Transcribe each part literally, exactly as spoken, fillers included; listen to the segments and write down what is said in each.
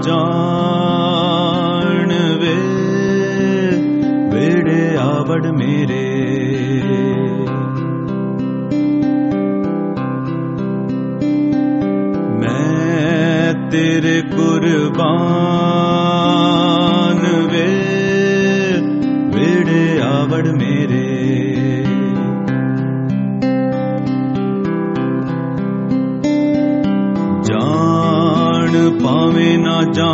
जान वे वेड़े आवड़ मेरे। मैं तेरे कुर्बान वे वेड़े आवड़ मेरे। जान पावे ना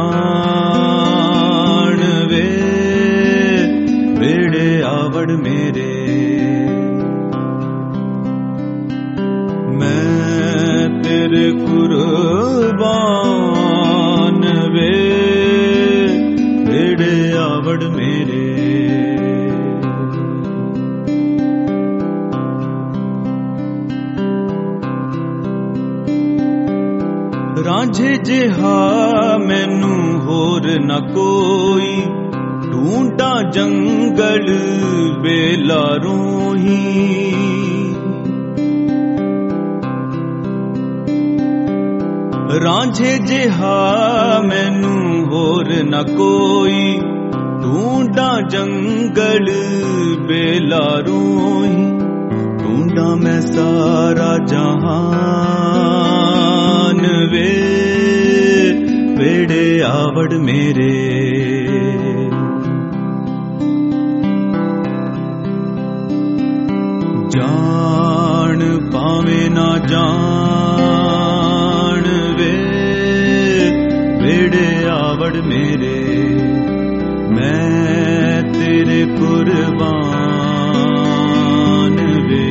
जान वे वेड़े आवड़ मेरे। मैं तेरे कुर्बान वे वेड़े आवड़ मेरे। रांझे जिहा मैनू होर न कोई, ढूंढा जंगल बेलारों ही। रांझे जिहा मैनू होर न कोई, ढूंढा जंगल बेलारों ही। ढूंढा मैं सारा जहान वे वेड़े आवड़ मेरे। जान पावे ना जान वे वेड़े आवड़ मेरे। मैं तेरे कुर्बान वे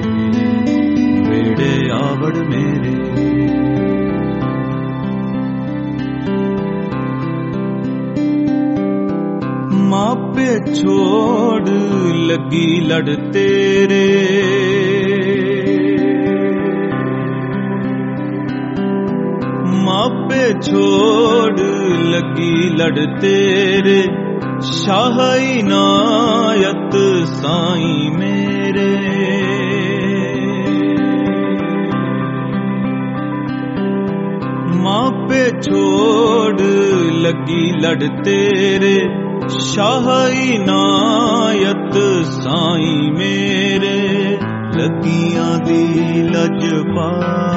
वेड़े आवड़ मेरे। मापे छोड़ लगी लड़ तेरे, मापे छोड़ लगी लड़ तेरे। शाह इनायत साईं मेरे। मापे छोड़ लगी लड़ तेरे। शाह इनायत साईं मेरे। लगियां दी लजपा